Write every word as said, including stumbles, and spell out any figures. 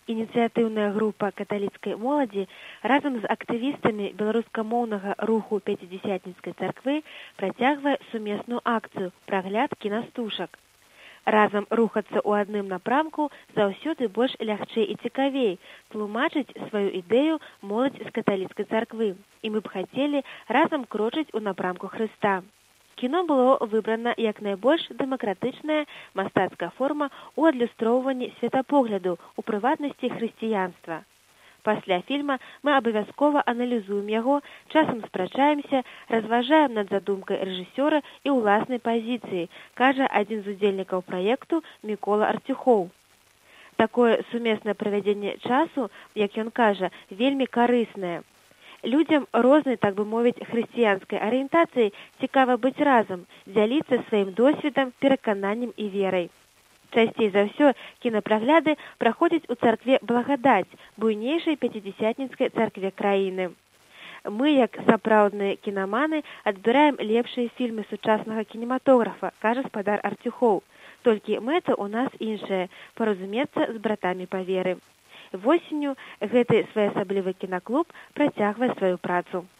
Ініцыятыўная група каталіцкай моладзі разам з актывістамі беларускамоўнага руху Пяцідзясятніцкай царквы працягвае сумесную акцыю «Прагляд кінастужак». Разам рухацца ў адным напрамку заўсёды больш лягчэй і цікавей, тлумачыць сваю ідэю моладзь з каталіцкай царквы. І мы б хацелі разам крочыць у напрамку Хрыста. Кіно было выбрана як найбольш дэмакратычная мастацкая форма ў адлюстроўванні светапогляду, у прыватнасці хрысціянства. Пасля фільма мы абавязкова аналізуем яго, часам спрачаемся, разважаем над задумкай рэжысёра і ўласнай пазіцыі, кажа адзін з удзельнікаў праекту Мікола Арцюхоў. Такое сумеснае правядзенне часу, як ён кажа, вельмі карыснае. Людзям рознай, так бы мовіць, хрысціянскай арыентацыі цікава быць разам, дзяліцца сваім досведам, перакананнем і верай. Часцей за ўсё кінапрагляды праходзяць у царкве Благадаць, буйнейшай пяцідзясятніцкай царкве краіны. Мы, як сапраўдныя кінаманы, адбіраем лепшыя фільмы сучаснага кінематографа, кажа спадар Арцюхоў. Толькі мэта ў нас іншая – паразумецца з братамі па веры. Восенню гэты своеасаблівы кінаклуб працягвае сваю працу.